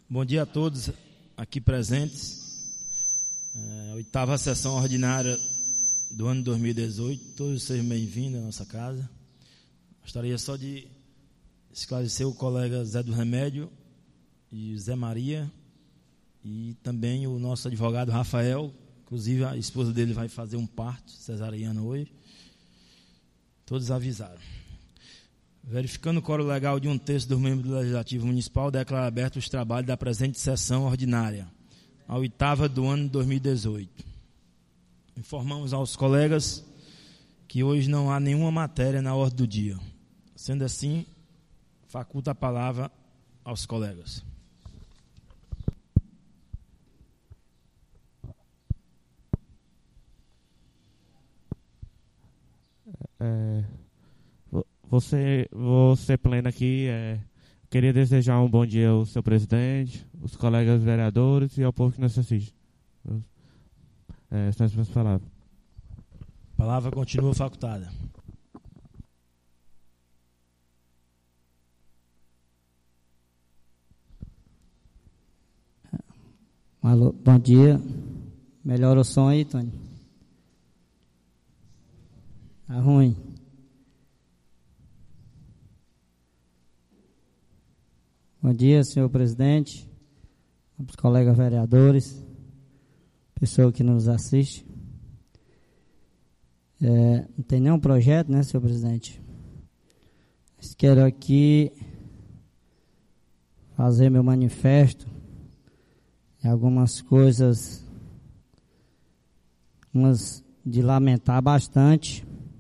Bom dia a todos aqui presentes. Oitava sessão ordinária do ano 2018. Todos sejam bem-vindos à nossa casa. Gostaria só de esclarecer o colega Zé do Remédio e Zé Maria e também o nosso advogado Rafael. Inclusive a esposa dele vai fazer um parto cesariano hoje. Todos avisaram. Verificando o quórum legal de um terço dos membros do Legislativo Municipal, declaro aberto os trabalhos da presente sessão ordinária, a oitava do ano 2018. Informamos aos colegas que hoje não há nenhuma matéria na ordem do dia. Sendo assim, faculto a palavra aos colegas. Você pleno aqui, queria desejar um bom dia ao seu presidente, os colegas vereadores e ao povo que nos assiste. São as minhas palavras. A palavra continua facultada. Alô, bom dia. Melhora o som aí, Tony? Tá ruim. Bom dia, senhor presidente, os colegas vereadores, pessoa que nos assiste. Não tem nenhum projeto, né, senhor presidente? Mas quero aqui fazer meu manifesto e algumas coisas, umas de lamentar bastante,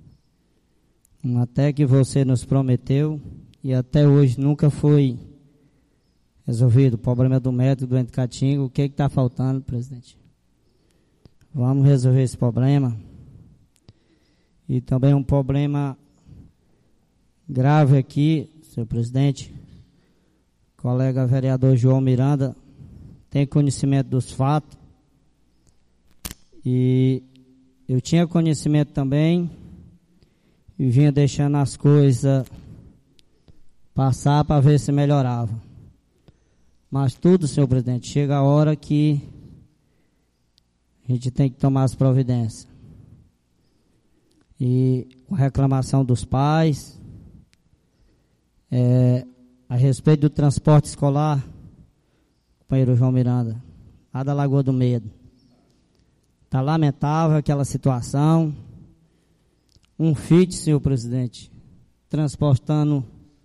até que você nos prometeu e até hoje nunca foi resolvido. O problema do médico do Catinga. O que está faltando, presidente? Vamos resolver esse problema. E também um problema grave aqui, senhor presidente. O colega vereador João Miranda tem conhecimento dos fatos. E eu tinha conhecimento também e vinha deixando as coisas passar para ver se melhorava. Mas tudo, senhor presidente, chega a hora que a gente tem que tomar as providências. E com reclamação dos pais, a respeito do transporte escolar, companheiro João Miranda, lá da Lagoa do Medo. Está lamentável aquela situação. Um Fit, senhor presidente, transportando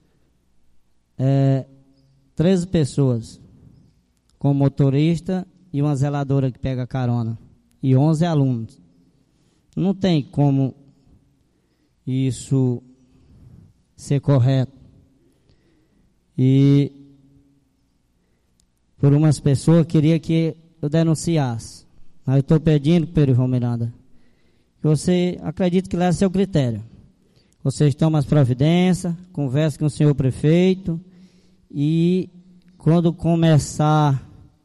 13 pessoas, com motorista e uma zeladora que pega carona, e 11 alunos. Não tem como isso ser correto. E por umas pessoas queria que eu denunciasse. Mas eu estou pedindo, Pedro João Miranda, que você, acredito que lá é seu critério. Vocês tomam as providências, conversem com o senhor prefeito e quando começar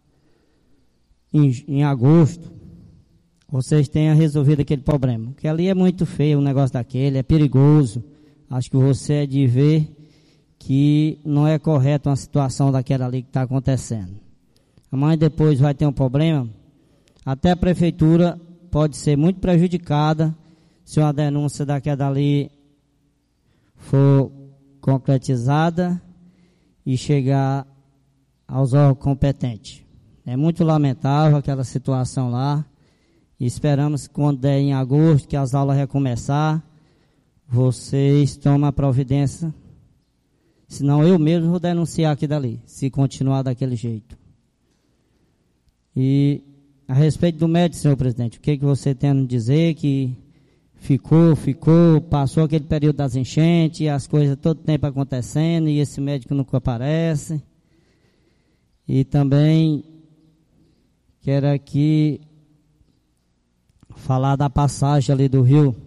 em agosto, vocês tenham resolvido aquele problema. Porque ali é muito feio um negócio daquele, é perigoso. Acho que você é de ver que não é correto uma situação daquela ali que está acontecendo. Amanhã depois vai ter um problema. Até a prefeitura pode ser muito prejudicada se uma denúncia daquela ali for concretizada e chegar aos órgãos competentes. É muito lamentável aquela situação lá. E esperamos que quando der em agosto, que as aulas recomeçar, vocês tomem a providência. Senão eu mesmo vou denunciar aqui dali, se continuar daquele jeito. E a respeito do médico, senhor presidente, o que você tem a nos dizer? Que passou aquele período das enchentes, as coisas todo tempo acontecendo, e esse médico nunca aparece. E também quero aqui falar da passagem ali do rio,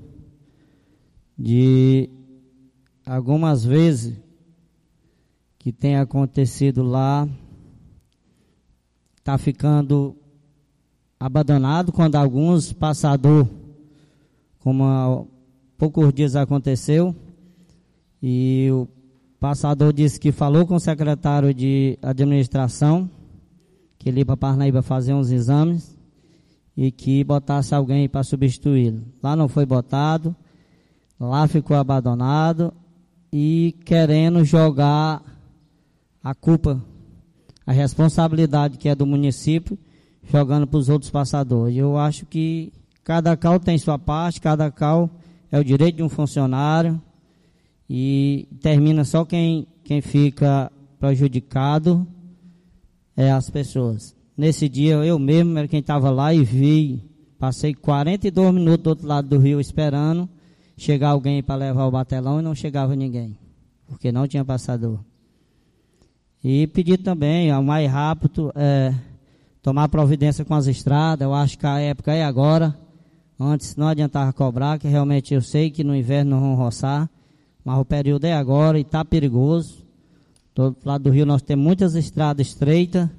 de algumas vezes que tem acontecido lá, está ficando abandonado quando alguns passadores, como há poucos dias aconteceu, e o passador disse que falou com o secretário de administração que ele ia para Parnaíba fazer uns exames e que botasse alguém para substituí-lo. Lá não foi botado, lá ficou abandonado e querendo jogar a culpa, a responsabilidade que é do município, jogando para os outros passadores. Eu acho que cada CAL tem sua parte, cada CAL é o direito de um funcionário e termina só quem fica prejudicado é as pessoas. Nesse dia eu mesmo era quem estava lá e vi, passei 42 minutos do outro lado do rio esperando chegar alguém para levar o batelão e não chegava ninguém, porque não tinha passador. E pedi também, ao mais rápido, tomar providência com as estradas. Eu acho que a época é agora. Antes não adiantava cobrar, que realmente eu sei que no inverno não vão roçar, mas o período é agora e está perigoso. Do outro lado do rio nós temos muitas estradas estreitas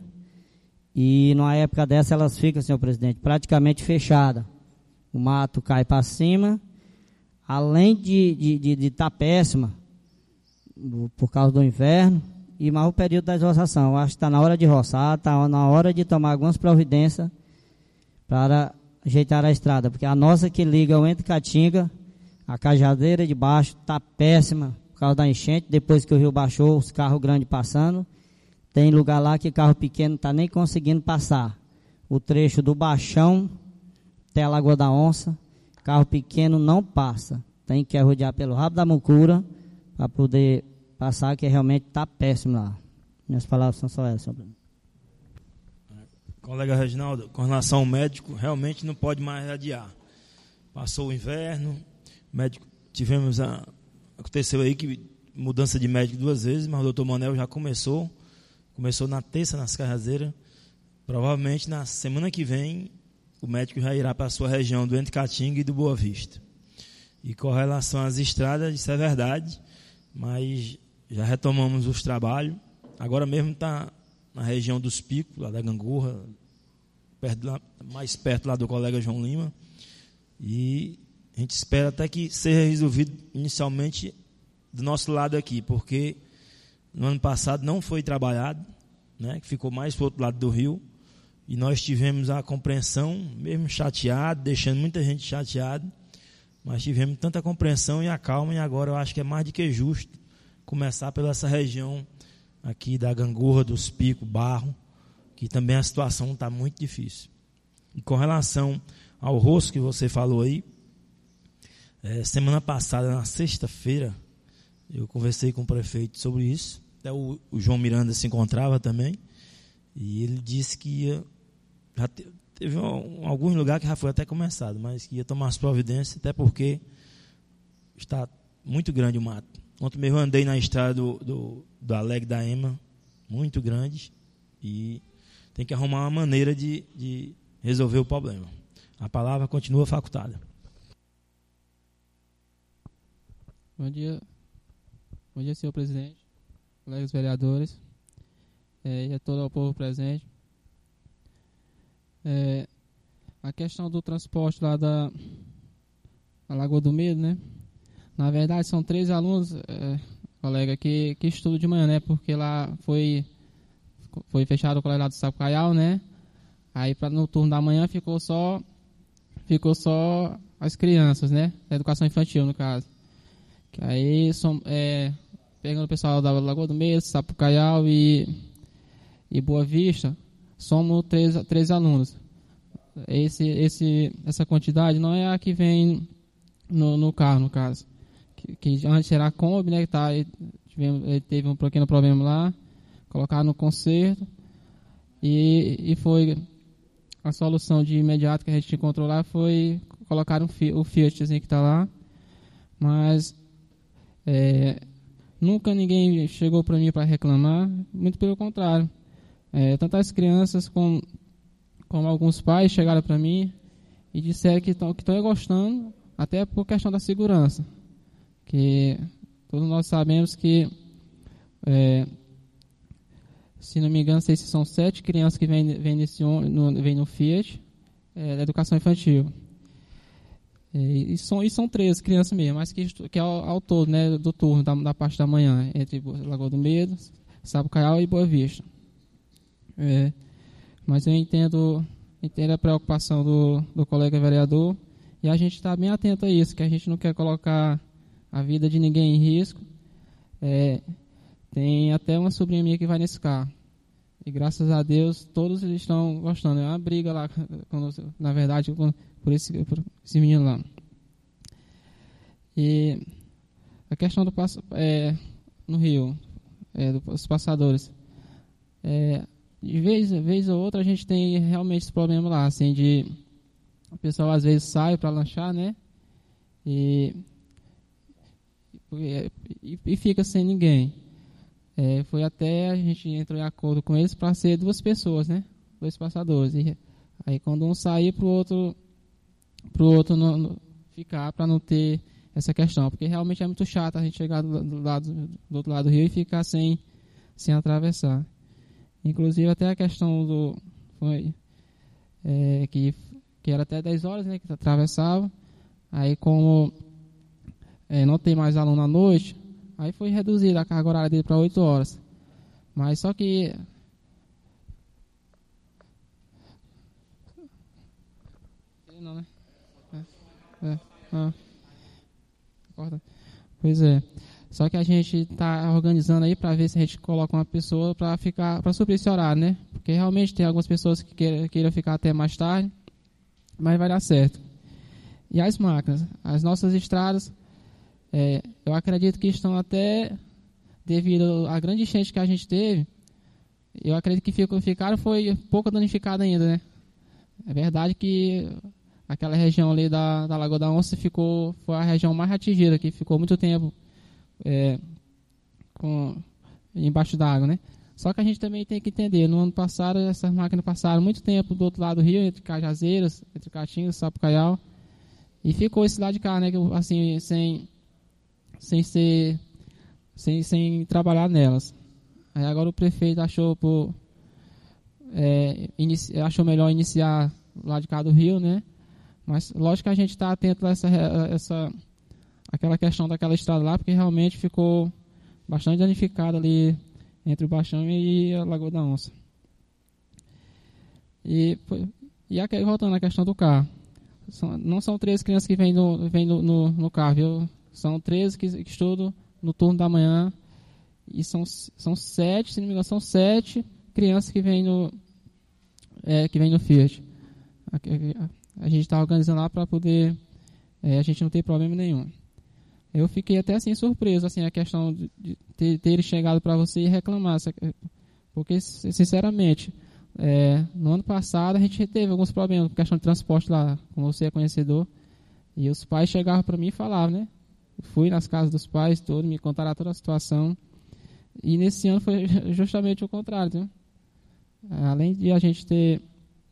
e numa época dessa elas ficam, senhor presidente, praticamente fechadas. O mato cai para cima, além de estar péssima por causa do inverno, e mais o período da roçação. Eu acho que está na hora de roçar, está na hora de tomar algumas providências para ajeitar a estrada, porque a nossa que liga o Entre Caatinga, a cajadeira de baixo está péssima por causa da enchente, depois que o rio baixou, os carros grandes passando, tem lugar lá que carro pequeno não está nem conseguindo passar. O trecho do Baixão até a Lagoa da Onça, carro pequeno não passa, tem que rodear pelo Rabo da Mucura para poder passar, que realmente está péssimo lá. Minhas palavras são só essas, senhor presidente. Colega Reginaldo, com relação ao médico, realmente não pode mais adiar. Passou o inverno, médico, aconteceu aí que mudança de médico 2 vezes, mas o doutor Manel já começou na terça nas Cajazeiras. Provavelmente na semana que vem o médico já irá para a sua região do Entre Caatinga e do Boa Vista. E com relação às estradas, isso é verdade, mas já retomamos os trabalhos. Agora mesmo está na região dos Picos, lá da Gangorra, mais perto lá do colega João Lima, e a gente espera até que seja resolvido inicialmente do nosso lado aqui, porque no ano passado não foi trabalhado, né, que ficou mais para o outro lado do rio, e nós tivemos a compreensão, mesmo chateado, deixando muita gente chateada, mas tivemos tanta compreensão e a calma, e agora eu acho que é mais do que justo começar pela essa região aqui da Gangorra, dos Picos, Barro, que também a situação está muito difícil. E com relação ao rosto que você falou aí, semana passada, na sexta-feira, eu conversei com o prefeito sobre isso, até o João Miranda se encontrava também, e ele disse que já teve alguns lugares que já foi até começado, mas que ia tomar as providências, até porque está muito grande o mato. Ontem mesmo eu andei na estrada do Alegre da Ema, muito grande, e tem que arrumar uma maneira de resolver o problema. A palavra continua facultada. Bom dia, senhor presidente, colegas vereadores, e a todo o povo presente. A questão do transporte lá da Lagoa do Medo, né? Na verdade, são 3 alunos, colega, que estudam de manhã, né? Porque lá foi fechado o colégio lá do Sapucaial, né? Aí no turno da manhã ficou só as crianças, né? Da educação infantil, no caso. Que aí, pegando o pessoal da Lagoa do Medo, Sapucaial e Boa Vista, somos 3 alunos. Essa quantidade não é a que vem no carro, no caso. Que antes era a Kombi, né? Teve um pequeno problema lá, colocaram no conserto e foi a solução de imediato que a gente encontrou lá foi colocar o Fiatzinho que está lá, mas nunca ninguém chegou para mim para reclamar, muito pelo contrário. Tanto as crianças como alguns pais chegaram para mim e disseram que estão gostando, até por questão da segurança. Que todos nós sabemos que, se não me engano, sei se são 7 crianças que vêm no Fiat, da educação infantil. E são 13 crianças mesmo, mas que é ao todo, né, do turno, da parte da manhã, entre Lagoa do Medo, Sapucaial e Boa Vista. mas eu entendo a preocupação do colega vereador, e a gente está bem atento a isso, que a gente não quer colocar a vida de ninguém em risco. Tem até uma sobrinha minha que vai nesse carro, e graças a Deus todos eles estão gostando. É uma briga lá, na verdade, por esse menino lá. E a questão no Rio, dos passadores, de vez ou outra a gente tem realmente esse problema lá, assim, de o pessoal às vezes sai para lanchar, né, e fica sem ninguém. Foi até a gente entrou em acordo com eles para ser 2 pessoas, né, 2 passadores. E aí quando um sair, pro outro não ficar, para não ter essa questão, porque realmente é muito chato a gente chegar do outro lado do rio e ficar sem atravessar. Inclusive até a questão que era até 10 horas, né, que atravessava. Aí como não tem mais aluno à noite, aí foi reduzida a carga horária dele para 8 horas. Mas só que não, né? Pois é. Só que a gente está organizando aí para ver se a gente coloca uma pessoa para suprir esse horário, né? Porque realmente tem algumas pessoas que queiram ficar até mais tarde, mas vai dar certo. E as máquinas, as nossas estradas, eu acredito que estão até, devido à grande enchente que a gente teve, eu acredito que ficaram foi pouco danificada ainda, né? É verdade que aquela região ali da Lagoa da Onça foi a região mais atingida, que ficou muito tempo embaixo d'água, né? Só que a gente também tem que entender, no ano passado essas máquinas passaram muito tempo do outro lado do rio, entre Cajazeiras, entre Caatinga e Sapucaial, e ficou esse lado de cá, né? Assim, sem trabalhar nelas. Aí agora o prefeito achou melhor iniciar lá de cá do rio, né? Mas lógico que a gente está atento a aquela questão daquela estrada lá, porque realmente ficou bastante danificada ali entre o Baixão e a Lagoa da Onça. E voltando à questão do carro, não são 13 crianças que vêm no carro, viu? São 13 que estudam no turno da manhã, e são 7, se não me engano, são 7 crianças que vêm no Fiat. A gente está organizando lá para poder a gente não ter problema nenhum. Eu fiquei até assim surpreso, assim, a questão de ter chegado para você e reclamar, porque sinceramente no ano passado a gente teve alguns problemas com questão de transporte lá, como você é conhecedor, e os pais chegavam para mim e falavam, né? Fui nas casas dos pais, me contaram toda a situação, e nesse ano foi justamente o contrário, né? Além de a gente ter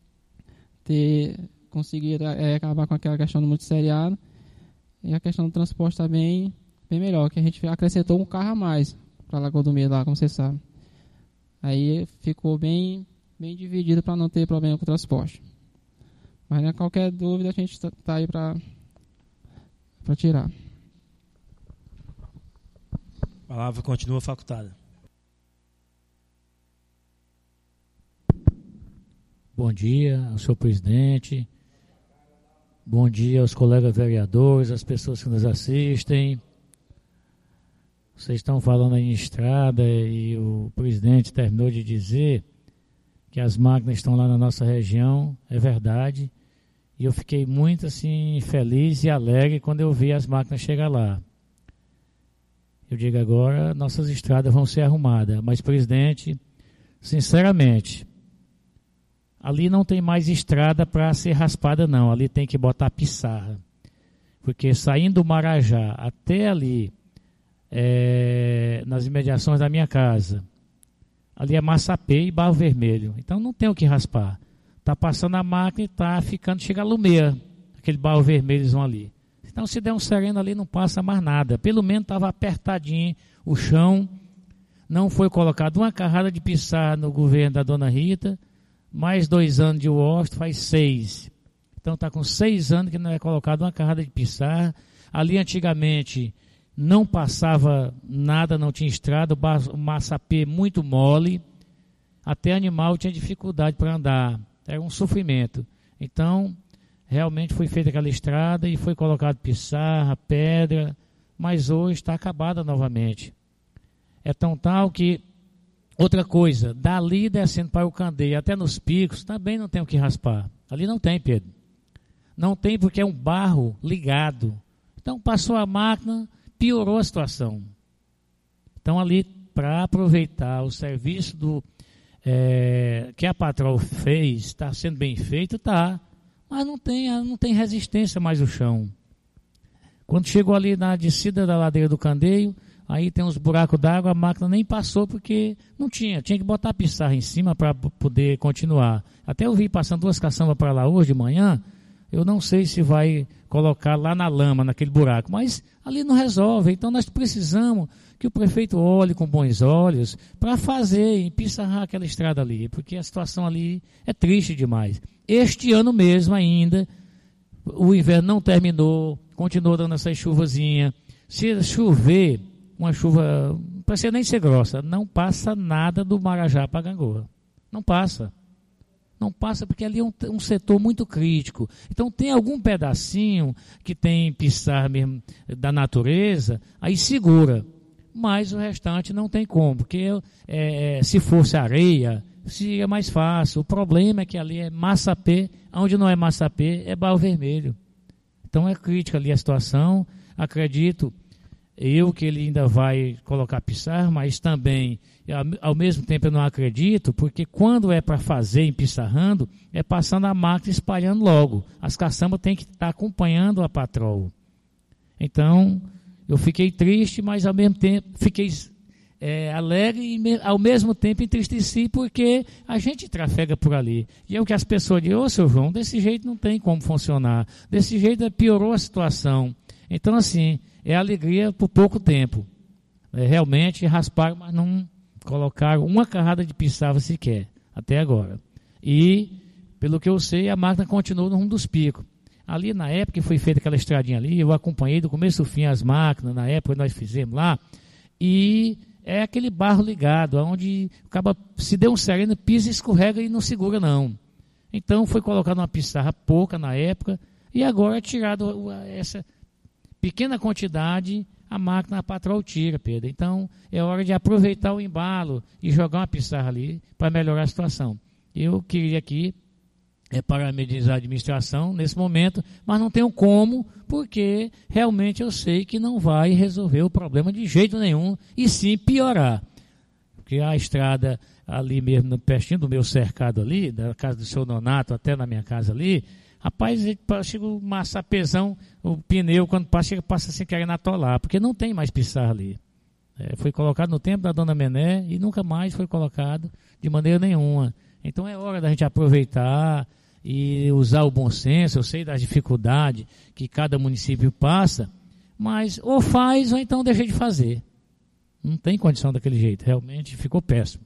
conseguido acabar com aquela questão do multisseriado, e a questão do transporte também bem melhor, que a gente acrescentou um carro a mais para a Lagoa do Medo lá, como você sabe. Aí ficou bem dividido para não ter problema com o transporte. Mas né, qualquer dúvida a gente está aí para tirar. A palavra continua facultada. Bom dia ao senhor presidente, bom dia aos colegas vereadores, às pessoas que nos assistem. Vocês estão falando aí em estrada e o presidente terminou de dizer que as máquinas estão lá na nossa região, é verdade. E eu fiquei muito assim feliz e alegre quando eu vi as máquinas chegar lá. Eu digo agora, nossas estradas vão ser arrumadas. Mas, presidente, sinceramente, ali não tem mais estrada para ser raspada não, ali tem que botar pissarra. Porque saindo do Marajá até ali, nas imediações da minha casa, ali é Massapê e Barro Vermelho, então não tem o que raspar. Está passando a máquina e está ficando, chega a Lumeia, aquele Barro Vermelho ali. Então se der um sereno ali não passa mais nada, pelo menos estava apertadinho o chão, não foi colocado uma carrada de pissarra no governo da Dona Rita, mais 2 anos de Washington, faz 6. Então está com 6 anos que não é colocado uma carrada de pissarra. Ali antigamente não passava nada, não tinha estrada, o Massapê muito mole. até animal tinha dificuldade para andar, era um sofrimento. Então, realmente foi feita aquela estrada e foi colocado pissarra, pedra, mas hoje está acabada novamente. É tão tal que, outra coisa, dali descendo para o Candeio, até nos picos, também não tem o que raspar. Ali não tem, Pedro. Não tem porque é um barro ligado. Então passou a máquina, piorou a situação. Então ali, para aproveitar o serviço que a Patrol fez, está sendo bem feito, está. Mas não tem resistência mais o chão. Quando chegou ali na descida da ladeira do Candeio, aí tem uns buracos d'água, a máquina nem passou porque não tinha que botar a pissarra em cima para poder continuar. Até eu vi passando 2 caçambas para lá hoje de manhã, eu não sei se vai colocar lá na lama, naquele buraco, mas ali não resolve. Então nós precisamos que o prefeito olhe com bons olhos para fazer e pissarrar aquela estrada ali, porque a situação ali é triste demais. Este ano mesmo ainda, o inverno não terminou, continuou dando essa chuvazinha. Se chover, uma chuva, não precisa nem ser grossa, não passa nada do Marajá para Gangorra. Não passa. Não passa porque ali é um setor muito crítico. Então tem algum pedacinho que tem pissarra mesmo da natureza, aí segura. Mas o restante não tem como, porque se fosse areia, seria mais fácil. O problema é que ali é massapê, onde não é massapê, é barro vermelho. Então é crítica ali a situação. Acredito que ele ainda vai colocar pissarra, mas também, ao mesmo tempo, eu não acredito, porque quando é para fazer em pissarrando, é passando a máquina espalhando logo. As caçambas têm que estar acompanhando a Patrol. Então, eu fiquei triste, mas ao mesmo tempo fiquei alegre e ao mesmo tempo entristeci, porque a gente trafega por ali. E é o que as pessoas dizem: ô, seu João, desse jeito não tem como funcionar. Desse jeito piorou a situação. Então, assim, é alegria por pouco tempo. Realmente rasparam, mas não colocaram uma carrada de pissarra sequer, até agora. E, pelo que eu sei, a máquina continuou no rumo dos picos. Ali, na época que foi feita aquela estradinha ali, eu acompanhei do começo ao fim as máquinas, na época que nós fizemos lá, e é aquele barro ligado, onde acaba, se der um sereno, pisa, escorrega e não segura não. Então, foi colocada uma pissarra pouca na época, e agora é tirado essa pequena quantidade, a máquina, a Patrol tira, Pedro. Então, é hora de aproveitar o embalo e jogar uma pissarra ali para melhorar a situação. Eu queria aqui parabenizar a administração nesse momento, mas não tenho como, porque realmente eu sei que não vai resolver o problema de jeito nenhum, e sim piorar. Porque a estrada ali mesmo, pertinho do meu cercado ali, da casa do seu Nonato até na minha casa ali, rapaz, chega o massapezão, o pneu, quando passa sem querer atolar, porque não tem mais pissarra ali. Foi colocado no tempo da dona Mené e nunca mais foi colocado de maneira nenhuma. Então é hora da gente aproveitar e usar o bom senso. Eu sei das dificuldades que cada município passa, mas ou faz ou então deixa de fazer. Não tem condição daquele jeito, realmente ficou péssimo.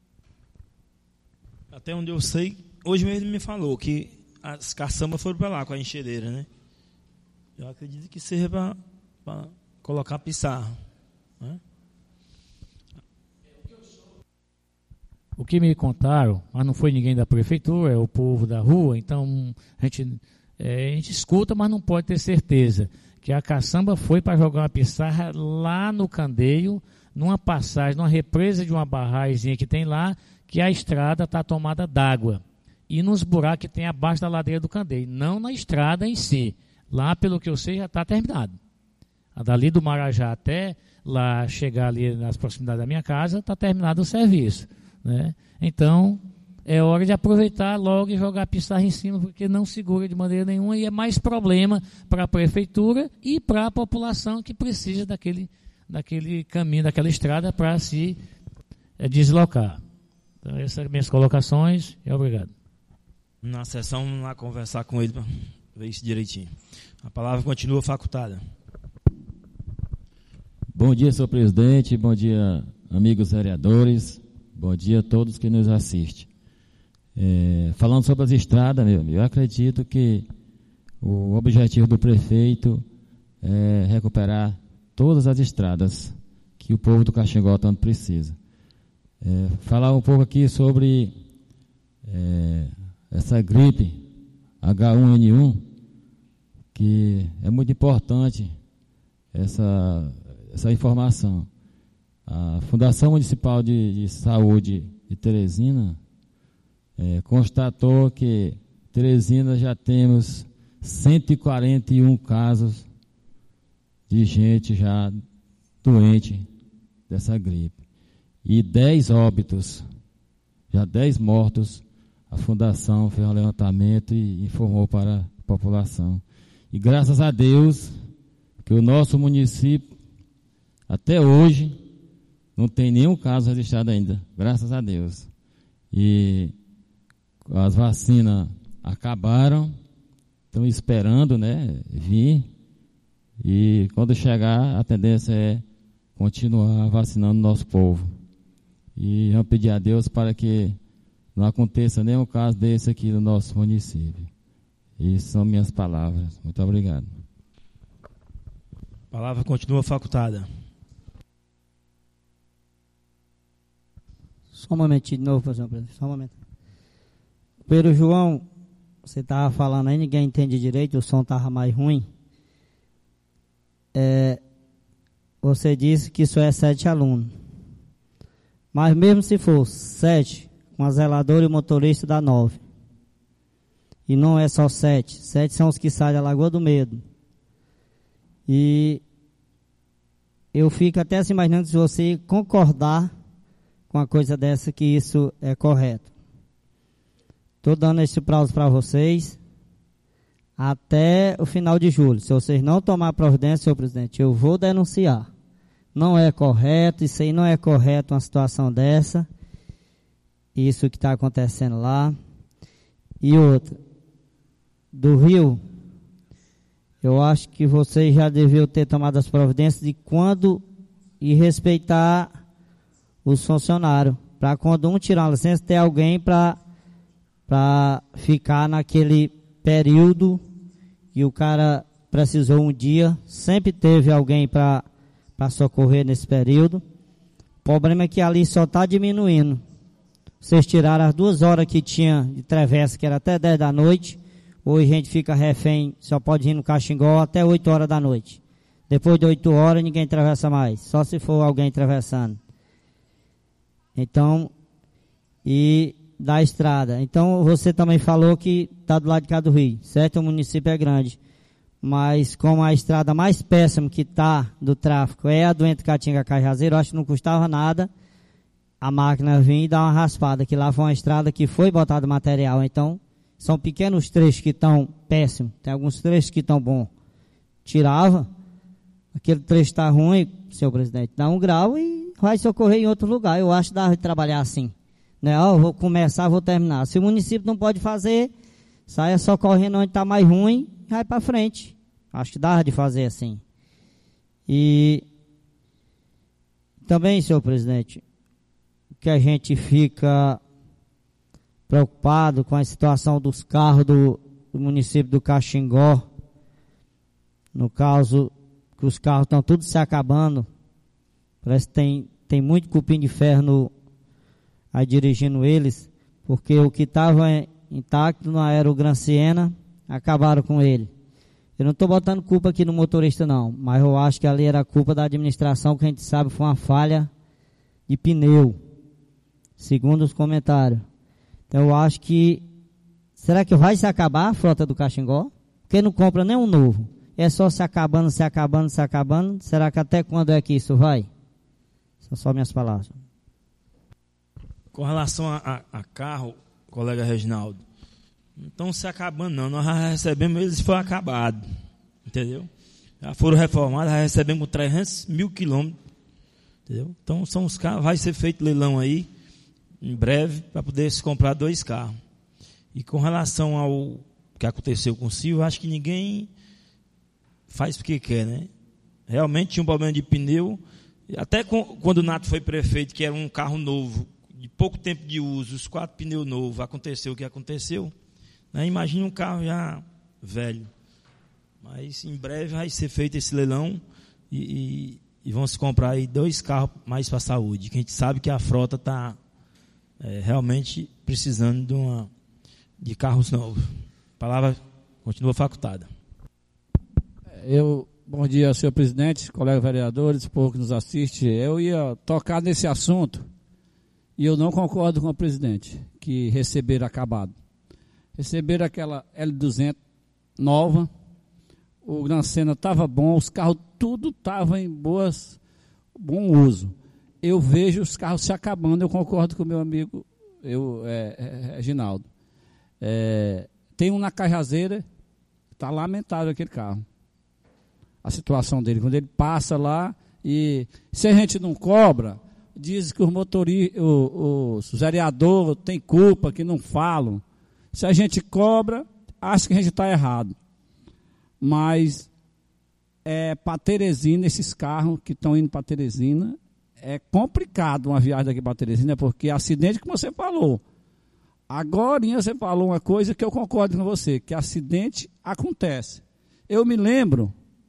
Até onde eu sei, hoje mesmo ele me falou que as caçambas foram para lá com a enxadeira, né? Eu acredito que seja para colocar pissarra, né? O que me contaram, mas não foi ninguém da prefeitura, é o povo da rua, então a gente escuta, mas não pode ter certeza, que a caçamba foi para jogar uma pissarra lá no Candeio, numa passagem, numa represa de uma barragemzinha que tem lá, que a estrada está tomada d'água. E nos buracos que tem abaixo da ladeira do Candeio, não na estrada em si. Lá, pelo que eu sei, já está terminado. Dali do Marajá até lá chegar ali nas proximidades da minha casa, está terminado o serviço, né? Então, é hora de aproveitar logo e jogar a pissarra em cima, porque não segura de maneira nenhuma e é mais problema para a prefeitura e para a população que precisa daquele caminho, daquela estrada para se deslocar. Então, essas são minhas colocações e obrigado. Na sessão, vamos lá conversar com ele para ver isso direitinho. A palavra continua facultada. Bom dia, senhor presidente. Bom dia, amigos vereadores. Bom dia a todos que nos assistem. Falando sobre as estradas, eu acredito que o objetivo do prefeito é recuperar todas as estradas que o povo do Caxangó tanto precisa. falar um pouco aqui sobre essa gripe H1N1, que é muito importante essa informação. A Fundação Municipal de Saúde de Teresina constatou que Teresina já temos 141 casos de gente já doente dessa gripe. E 10 óbitos, já 10 mortos. A Fundação fez um levantamento e informou para a população. E graças a Deus, que o nosso município, até hoje, não tem nenhum caso registrado ainda. Graças a Deus. E as vacinas acabaram, estão esperando, vir. E quando chegar, a tendência é continuar vacinando o nosso povo. E vamos pedir a Deus para que não aconteça nenhum caso desse aqui no nosso município. Essas são minhas palavras. Muito obrigado. A palavra continua facultada. Só um momentinho de novo, presidente. Só um momento. Pedro João, você estava falando aí, ninguém entende direito, o som estava mais ruim. Você disse que isso é 7 alunos. Mas mesmo se for 7, com a zeladora e o motorista dá 9. E não é só 7. 7 são os que saem da Lagoa do Medo. E eu fico até se imaginando se você concordar com uma coisa dessa, que isso é correto. Estou dando esse prazo para vocês até o final de julho. Se vocês não tomar providência, senhor presidente, eu vou denunciar. Não é correto, isso aí não é correto, uma situação dessa. Isso que está acontecendo lá. E outra, do Rio, eu acho que vocês já deviam ter tomado as providências de quando e respeitar os funcionários. Para quando um tirar a licença, ter alguém para ficar naquele período que o cara precisou um dia. Sempre teve alguém para socorrer nesse período. O problema é que ali só está diminuindo. Vocês tiraram as 2 horas que tinha de travessa, que era até 10 da noite. Hoje a gente fica refém, só pode ir no Caxingó até 8 horas da noite. Depois de 8 horas ninguém atravessa mais, só se for alguém atravessando. Então, e da estrada. Então você também falou que está do lado de cá do Rio, certo? O município é grande. Mas como a estrada mais péssima que está do tráfego é a do Entre Caatinga e Cajazeiro, eu acho que não custava nada a máquina vir e dar uma raspada, que lá foi uma estrada que foi botada material. Então, são pequenos trechos que estão péssimos, tem alguns trechos que estão bons. Tirava, aquele trecho está ruim, senhor presidente, dá 1 grau e vai socorrer em outro lugar. Eu acho que dá de trabalhar assim. Vou começar, vou terminar. Se o município não pode fazer, saia socorrendo onde está mais ruim e vai para frente. Acho que dá de fazer assim. E também, senhor presidente, que a gente fica preocupado com a situação dos carros do município do Caxingó. No caso, que os carros estão todos se acabando. Parece que tem muito cupim de ferro aí dirigindo eles, porque o que estava intacto não era o Gran Siena, acabaram com ele. Eu não estou botando culpa aqui no motorista não, mas eu acho que ali era culpa da administração, que a gente sabe foi uma falha de pneu, segundo os comentários. Então eu acho que, será que vai se acabar a frota do Caxingó? Porque não compra nenhum novo, é só se acabando. Será que até quando é que isso vai? São só minhas palavras. Com relação a carro, colega Reginaldo, não estão se acabando não, nós já recebemos eles, foi acabado, entendeu? Já foram reformados, já recebemos 300 mil quilômetros, entendeu? Então são os carros, vai ser feito leilão aí, em breve, para poder se comprar 2 carros. E com relação ao que aconteceu com o Silvio, acho que ninguém faz porque quer, né? Realmente tinha um problema de pneu, até quando o Nato foi prefeito, que era um carro novo, de pouco tempo de uso, os 4 pneus novos, aconteceu o que aconteceu, né? Imagina um carro já velho. Mas em breve vai ser feito esse leilão e e vão se comprar aí 2 carros mais para a saúde, que a gente sabe que a frota está realmente precisando de carros novos. A palavra continua facultada. Bom dia, senhor presidente, colegas vereadores, povo que nos assiste. Eu ia tocar nesse assunto e eu não concordo com o presidente, que receberam acabado. Receberam aquela L200 nova, o Gran Sena estava bom, os carros tudo estava em bom uso. Eu vejo os carros se acabando, eu concordo com o meu amigo Reginaldo. Tem um na Cajazeira, está lamentável aquele carro. A situação dele, quando ele passa lá, e se a gente não cobra, diz que os vereadores têm culpa, que não falam. Se a gente cobra, acho que a gente está errado. Mas para Teresina, esses carros que estão indo para Teresina, é complicado uma viagem daqui para Teresina, porque acidente que você falou. Agora você falou uma coisa que eu concordo com você, que acidente acontece. Eu me lembro,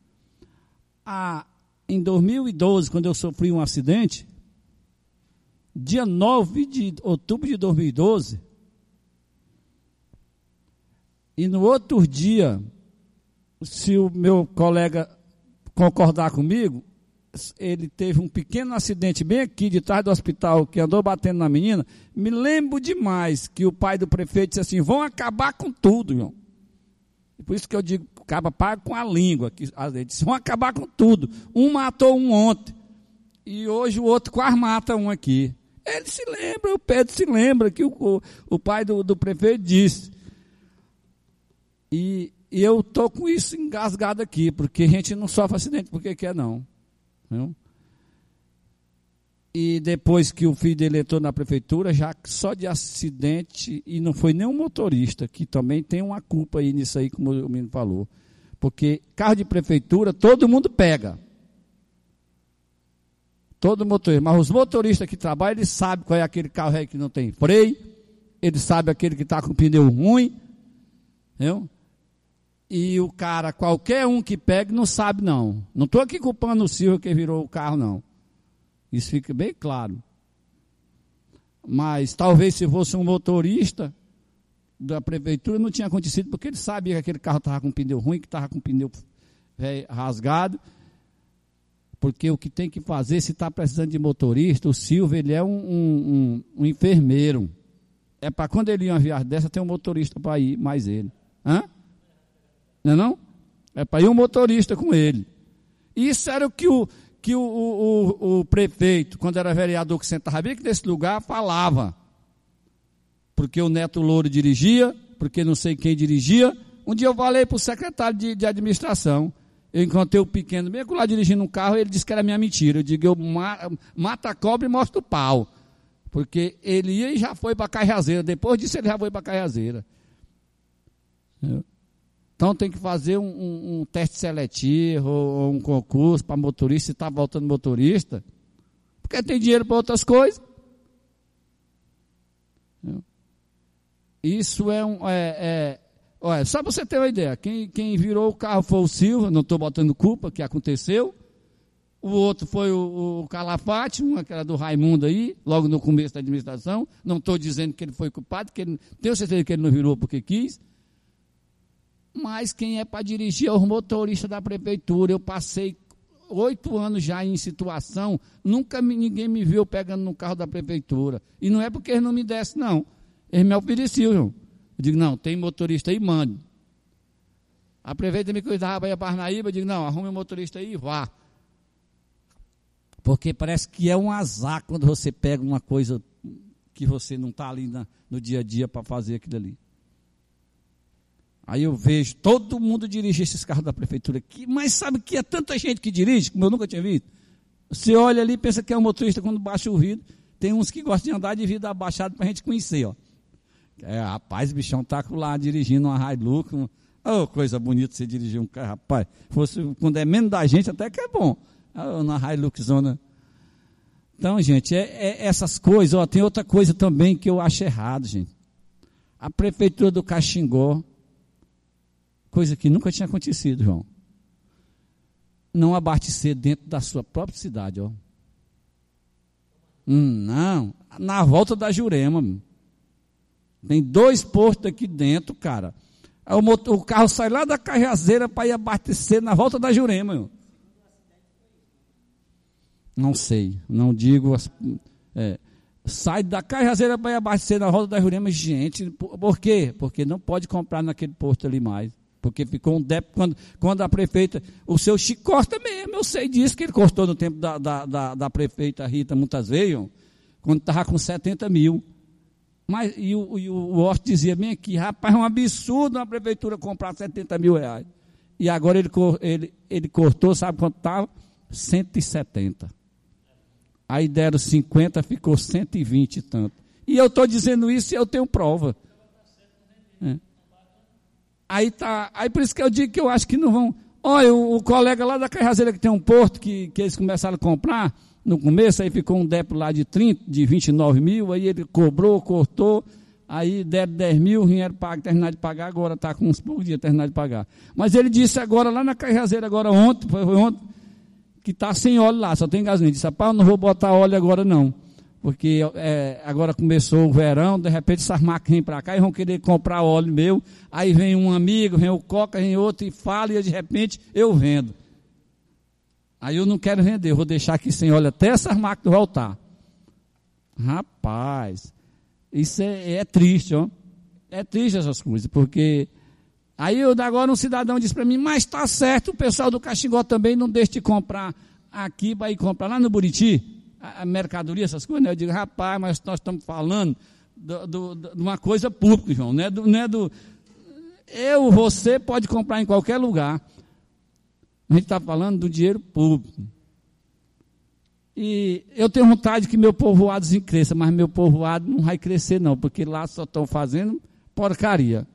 em 2012, quando eu sofri um acidente, dia 9 de outubro de 2012, e no outro dia, se o meu colega concordar comigo, ele teve um pequeno acidente bem aqui de trás do hospital, que andou batendo na menina. Me lembro demais que o pai do prefeito disse assim: vão acabar com tudo, irmão. Por isso que eu digo, acaba paga com a língua. Ele disse: vão acabar com tudo. Um matou um ontem, e hoje o outro quase mata um aqui. Ele se lembra, o Pedro se lembra que o pai do prefeito disse. E eu estou com isso engasgado aqui, porque a gente não sofre acidente porque quer, não. Viu? E depois que o filho dele entrou na prefeitura, já só de acidente, e não foi nem um motorista, que também tem uma culpa aí nisso aí, como o menino falou. Porque carro de prefeitura, todo mundo pega. Todo motorista. Mas os motoristas que trabalham, eles sabem qual é aquele carro aí que não tem freio, eles sabem aquele que está com pneu ruim, viu? E o cara, qualquer um que pegue, não sabe não. Não estou aqui culpando o Silvio que virou o carro, não. Isso fica bem claro. Mas talvez se fosse um motorista da prefeitura, não tinha acontecido, porque ele sabia que aquele carro estava com pneu ruim, que estava com pneu rasgado. Porque o que tem que fazer, se está precisando de motorista, o Silvio, ele é um enfermeiro. É para quando ele ir uma viagem dessa, tem um motorista para ir mais ele. Hã? Não é não? É para ir um motorista com ele. Isso era o que o prefeito, quando era vereador que sentava bem nesse lugar, falava. Porque o Neto Louro dirigia, porque não sei quem dirigia. Um dia eu falei para o secretário de administração. Eu encontrei o pequeno, mesmo lá dirigindo um carro, ele disse que era minha mentira. Eu digo, eu mata a cobra e mostro o pau. Porque ele ia e já foi para a Cajazeira. Depois disso ele já foi para a Cajazeira. Então tem que fazer um teste seletivo ou um concurso para motorista, se está voltando motorista, porque tem dinheiro para outras coisas. Isso olha, só para você ter uma ideia, quem virou o carro foi o Silva, não estou botando culpa, que aconteceu. O outro foi o Calafate, uma que era do Raimundo aí, logo no começo da administração. Não estou dizendo que ele foi culpado, tenho certeza que ele não virou porque quis. Mas quem é para dirigir é o motorista da prefeitura. Eu passei 8 anos já em situação, nunca ninguém me viu pegando no carro da prefeitura. E não é porque eles não me dessem, não. Eles me ofereciam. Eu digo, não, tem motorista aí, mande. A prefeita me cuidava para ir para Parnaíba, eu digo, não, arrume um motorista aí e vá. Porque parece que é um azar quando você pega uma coisa que você não está ali no dia a dia para fazer aquilo ali. Aí eu vejo todo mundo dirigir esses carros da prefeitura aqui, mas sabe que é tanta gente que dirige, como eu nunca tinha visto. Você olha ali e pensa que é um motorista quando baixa o vidro. Tem uns que gostam de andar de vidro abaixado para a gente conhecer, ó. Rapaz, o bichão tá lá dirigindo uma Hilux. Coisa bonita você dirigir um carro, rapaz. Quando é menos da gente, até que é bom. Na Hilux zona. Então, gente, essas coisas, ó, tem outra coisa também que eu acho errado, gente. A prefeitura do Caxingó, coisa que nunca tinha acontecido, João. não abastecer dentro da sua própria cidade, ó. Não, na volta da Jurema. Tem 2 postos aqui dentro, cara. Aí o carro sai lá da Cajazeira para ir abastecer na volta da Jurema. Meu. Não sei, não digo. Sai da Cajazeira para ir abastecer na volta da Jurema. Gente, por quê? Porque não pode comprar naquele posto ali mais. Porque ficou um débito quando a prefeita, o seu Chico corta mesmo, eu sei disso, que ele cortou no tempo da prefeita Rita muitas vezes, quando estava com 70 mil. Mas, e o Horto dizia bem aqui, rapaz, é um absurdo uma prefeitura comprar 70 mil reais. E agora ele cortou, sabe quanto estava? 170. Aí deram 50, ficou 120 e tanto. E eu estou dizendo isso e eu tenho prova. Aí por isso que eu digo que eu acho que não vão. Olha, o colega lá da Cajazeira que tem um porto que eles começaram a comprar no começo, aí ficou um débito lá de 29 mil, aí ele cobrou, cortou, aí deram 10 mil, vieram terminar de pagar, agora está com uns poucos dias terminar de pagar. Mas ele disse agora lá na Cajazeira, agora ontem, que está sem óleo lá, só tem gasolina. Ele disse, rapaz, eu não vou botar óleo agora não. Porque agora começou o verão, de repente essas máquinas vêm para cá e vão querer comprar óleo meu, aí vem um amigo, vem o Coca, vem outro e fala, e de repente eu vendo. Aí eu não quero vender, eu vou deixar aqui sem óleo até essas máquinas voltar. Rapaz, isso é triste, ó. É triste essas coisas, porque... Aí agora um cidadão disse para mim, mas está certo, o pessoal do Caxingó também não deixa de comprar aqui, vai ir comprar lá no Buriti. A mercadoria, essas coisas, né? Eu digo, rapaz, mas nós estamos falando de uma coisa pública, João, você pode comprar em qualquer lugar. A gente está falando do dinheiro público. E eu tenho vontade que meu povoadozinho cresça, mas meu povoado não vai crescer não, porque lá só estão fazendo porcaria.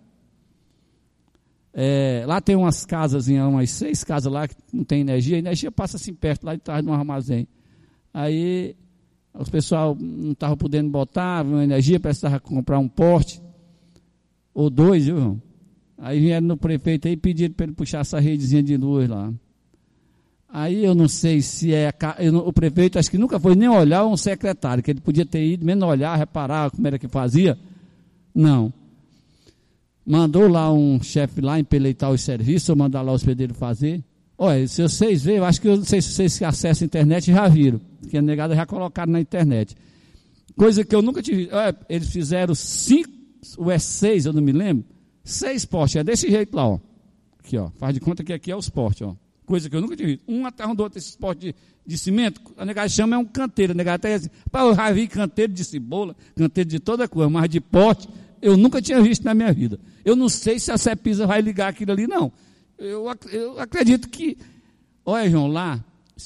Lá tem umas casas, umas 6 casas lá que não tem energia, a energia passa assim perto, lá de trás de um armazém. Aí os pessoal não estavam podendo botar uma energia, precisava comprar um poste ou 2, viu, irmão? Aí vieram no prefeito aí e pediram para ele puxar essa redezinha de luz lá. Aí eu não sei se o prefeito acho que nunca foi nem olhar um secretário, que ele podia ter ido, menos olhar, reparar como era que fazia. Não. Mandou lá um chefe lá empeleitar os serviços, ou mandar lá os pedreiros fazer. Olha, se vocês verem, eu acho que eu não sei se vocês que acessam a internet já viram, porque a negada já colocaram na internet. Coisa que eu nunca tive. Eles fizeram 5, ou 6, eu não me lembro, 6 postes, é desse jeito lá, ó. Aqui, ó, faz de conta que aqui é os postes, ó. Coisa que eu nunca tive. Um atrás do outro, esses postes de cimento, a negada chama um canteiro, a negada até assim, eu já vi canteiro de cebola, canteiro de toda coisa, mas de poste, eu nunca tinha visto na minha vida. Eu não sei se a Cepisa vai ligar aquilo ali, não. Eu acredito que, olha, João, lá,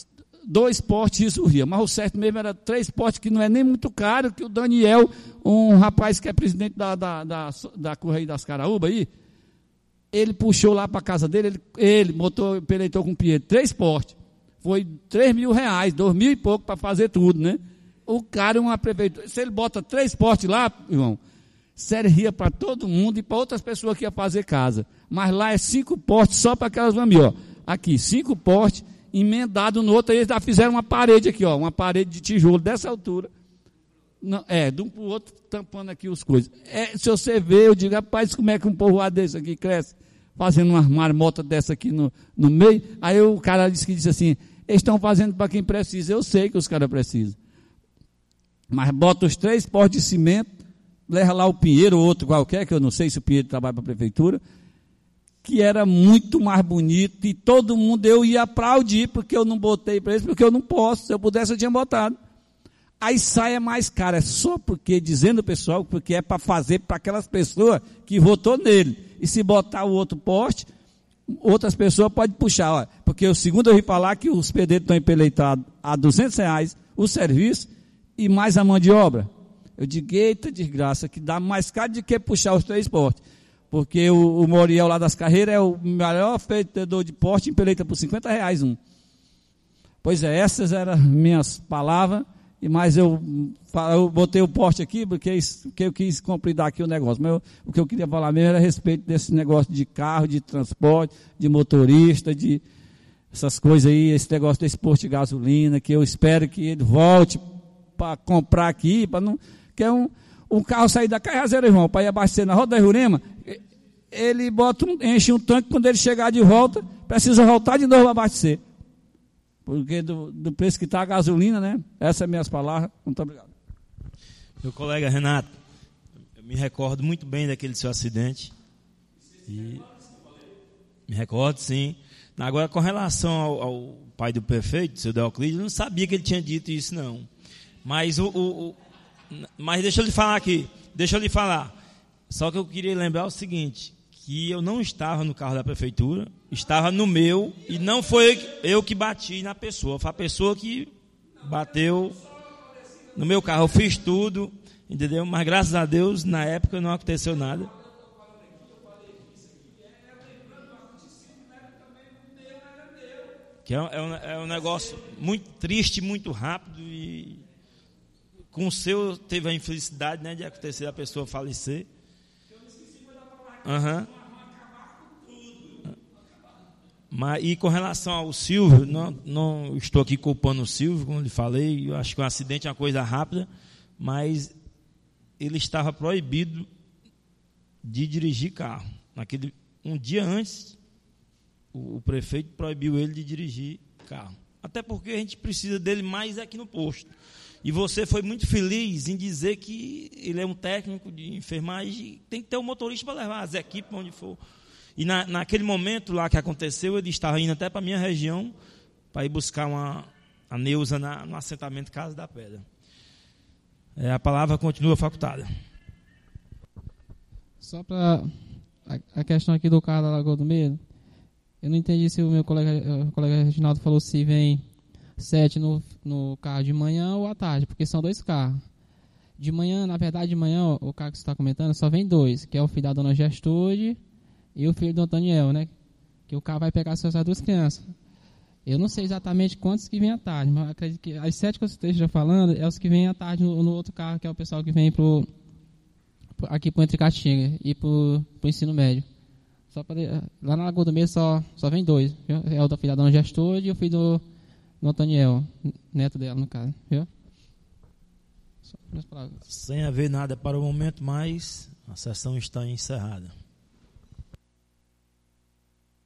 2 postes isso ria, mas o certo mesmo era 3 postes, que não é nem muito caro, que o Daniel, um rapaz que é presidente da Correia das Caraúba aí, ele puxou lá para a casa dele, ele botou, peleitou com o Pinheiro, 3 postes, foi 3 mil reais, 2 mil e pouco para fazer tudo, né? O cara é uma prefeitura, se ele bota 3 postes lá, irmão, servia para todo mundo e para outras pessoas que iam fazer casa. Mas lá é 5 postes só para aquelas famílias, ó. Aqui, 5 postes, emendado no outro, aí eles já fizeram uma parede aqui, ó, uma parede de tijolo dessa altura. Não, de um para o outro, tampando aqui as coisas. Se você ver, eu digo, rapaz, como é que um povoado desse aqui cresce? Fazendo uma marmota dessa aqui no meio. Aí o cara disse assim, eles estão fazendo para quem precisa. Eu sei que os caras precisam. Mas bota os 3 postes de cimento, leva lá o Pinheiro, ou outro qualquer, que eu não sei se o Pinheiro trabalha para a prefeitura, que era muito mais bonito, e todo mundo, eu ia aplaudir, porque eu não botei para eles, porque eu não posso, se eu pudesse eu tinha botado. Aí sai mais caro, é só porque, dizendo o pessoal, porque é para fazer para aquelas pessoas que votou nele, e se botar o outro poste, outras pessoas podem puxar, ó, porque o segundo eu vi falar que os pedreiros estão empeleitados a R$200 o serviço, e mais a mão de obra. Eu digo, eita desgraça, que dá mais caro do que puxar os 3 postes. Porque o Moriel lá das Carreiras é o melhor feitor de poste, empeleita por R$50 um. Pois é, essas eram minhas palavras, mas eu botei o poste aqui porque eu quis completar aqui o negócio. Mas o que eu queria falar mesmo era a respeito desse negócio de carro, de transporte, de motorista, essas coisas aí, esse negócio desse posto de gasolina, que eu espero que ele volte para comprar aqui, para não... Que é um carro sair da Caiazeira, irmão, para ir abastecer na Rota da Jurema, ele enche um tanque, quando ele chegar de volta, precisa voltar de novo para abastecer. Porque do preço que está a gasolina, né? Essas são minhas palavras. Muito obrigado. Meu colega Renato, eu me recordo muito bem daquele seu acidente. E me recordo, sim. Agora, com relação ao pai do prefeito, seu Deoclídio, eu não sabia que ele tinha dito isso, não. Mas mas deixa eu lhe falar aqui. Só que eu queria lembrar o seguinte, que eu não estava no carro da prefeitura, estava no meu, e não foi eu que bati na pessoa, foi a pessoa que bateu no meu carro. Eu fiz tudo, entendeu? Mas graças a Deus, na época não aconteceu nada. Que é um negócio muito triste, muito rápido, e com o seu teve a infelicidade, né, de acontecer a pessoa falecer. Uhum. E com relação ao Silvio, não estou aqui culpando o Silvio, como lhe falei, eu acho que um acidente é uma coisa rápida, mas ele estava proibido de dirigir carro. Um dia antes, o prefeito proibiu ele de dirigir carro. Até porque a gente precisa dele mais aqui no posto. E você foi muito feliz em dizer que ele é um técnico de enfermagem, tem que ter um motorista para levar as equipes onde for. E naquele momento lá que aconteceu, ele estava indo até para a minha região para ir buscar a Neuza no assentamento Casa da Pedra. A palavra continua facultada. Só para a questão aqui do carro da Lagoa do Medo, eu não entendi se o meu colega Reginaldo falou se vem 7 no carro de manhã ou à tarde, porque são 2 carros. De manhã, na verdade, de manhã, o carro que você está comentando, só vem 2, que é o filho da dona Gestude e o filho do Antoniel, né? Que o carro vai pegar essas 2 crianças. Eu não sei exatamente quantos que vêm à tarde, mas acredito que as 7 que você esteja falando é os que vêm à tarde no outro carro, que é o pessoal que vem aqui para o Entre Caatinga e para o ensino médio. Lá na Lagoa do Meio só vem 2. Viu? É o da filha da dona Gestude e o filho do Antoniel, neto dela, no caso. Viu? Sem haver nada para o momento, mas a sessão está encerrada.